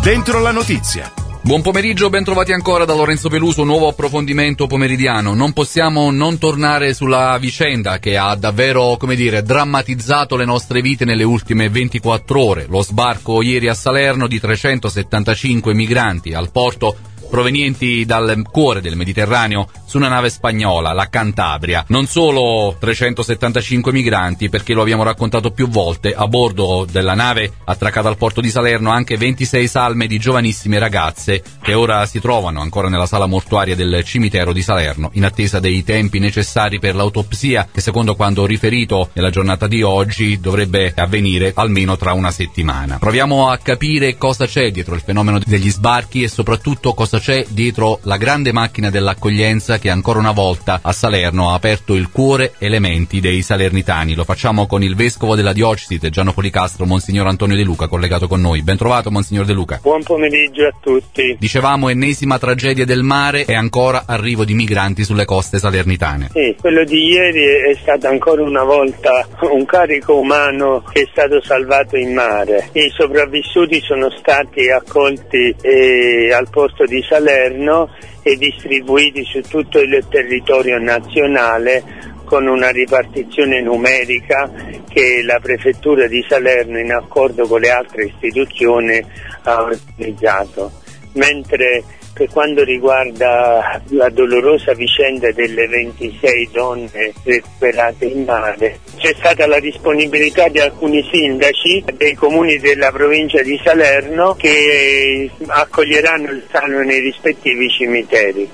Dentro la notizia. Buon pomeriggio, ben trovati ancora da Lorenzo Peluso, nuovo approfondimento pomeridiano. Non possiamo non tornare sulla vicenda che ha davvero, drammatizzato le nostre vite nelle ultime 24 ore. Lo sbarco ieri a Salerno di 375 migranti al porto provenienti dal cuore del Mediterraneo su una nave spagnola, la Cantabria. Non solo 375 migranti, perché lo abbiamo raccontato più volte, a bordo della nave attraccata al porto di Salerno anche 26 salme di giovanissime ragazze che ora si trovano ancora nella sala mortuaria del cimitero di Salerno in attesa dei tempi necessari per l'autopsia che, secondo quanto riferito nella giornata di oggi, dovrebbe avvenire almeno tra una settimana. Proviamo a capire cosa c'è dietro il fenomeno degli sbarchi e soprattutto cosa c'è dietro la grande macchina dell'accoglienza che ancora una volta a Salerno ha aperto il cuore e le menti dei salernitani. Lo facciamo con il vescovo della diocesi Teggiano Policastro, Monsignor Antonio De Luca, collegato con noi. Ben trovato, Monsignor De Luca. Buon pomeriggio a tutti. Dicevamo, ennesima tragedia del mare e ancora arrivo di migranti sulle coste salernitane. Sì, quello di ieri è stato ancora una volta un carico umano che è stato salvato in mare. I sopravvissuti sono stati accolti al porto di Salerno e distribuiti su tutto il territorio nazionale con una ripartizione numerica che la prefettura di Salerno, in accordo con le altre istituzioni, ha organizzato. Mentre per quanto riguarda la dolorosa vicenda delle 26 donne recuperate in mare, c'è stata la disponibilità di alcuni sindaci dei comuni della provincia di Salerno che accoglieranno il salme nei rispettivi cimiteri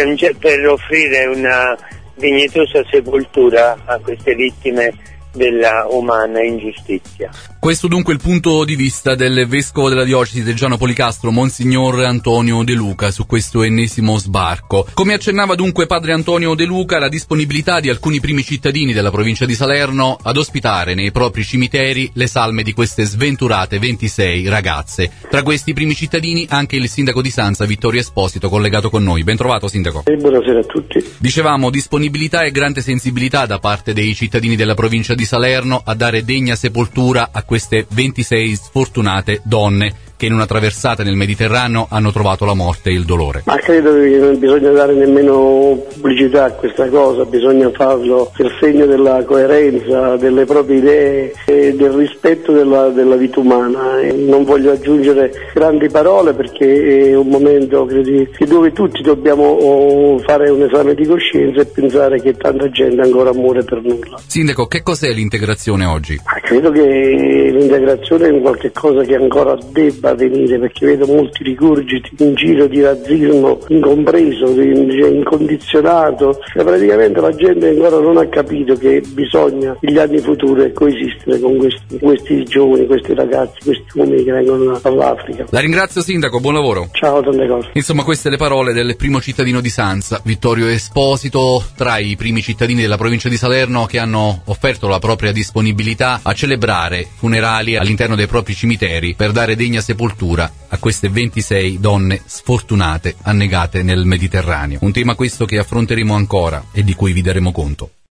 per offrire una dignitosa sepoltura a queste vittime della umana ingiustizia. Questo dunque è il punto di vista del vescovo della diocesi Teggiano Policastro, Monsignor Antonio De Luca, su questo ennesimo sbarco. Come accennava dunque padre Antonio De Luca, la disponibilità di alcuni primi cittadini della provincia di Salerno ad ospitare nei propri cimiteri le salme di queste sventurate 26 ragazze. Tra questi primi cittadini anche il sindaco di Sanza, Vittorio Esposito, collegato con noi. Ben trovato, sindaco. Buonasera a tutti. Dicevamo, disponibilità e grande sensibilità da parte dei cittadini della provincia di Salerno a dare degna sepoltura a queste 26 sfortunate donne che in una traversata nel Mediterraneo hanno trovato la morte e il dolore. Ma credo che non bisogna dare nemmeno pubblicità a questa cosa, bisogna farlo per segno della coerenza, delle proprie idee e del rispetto della vita umana. E non voglio aggiungere grandi parole perché è un momento dove tutti dobbiamo fare un esame di coscienza e pensare che tanta gente ancora muore per nulla. Sindaco, che cos'è l'integrazione oggi? Credo che l'integrazione è un qualche cosa che ancora debba avvenire, perché vedo molti rigurgiti in giro di razzismo incompreso, incondizionato, e praticamente la gente ancora non ha capito che bisogna negli anni futuri coesistere con questi giovani, questi ragazzi, questi uomini che vengono dall'Africa. La ringrazio, sindaco, buon lavoro. Ciao, tante cose. Insomma, queste le parole del primo cittadino di Sanza, Vittorio Esposito, tra i primi cittadini della provincia di Salerno che hanno offerto la propria disponibilità a celebrare funerali all'interno dei propri cimiteri per dare degna sepoltura a queste 26 donne sfortunate annegate nel Mediterraneo. Un tema questo che affronteremo ancora e di cui vi daremo conto.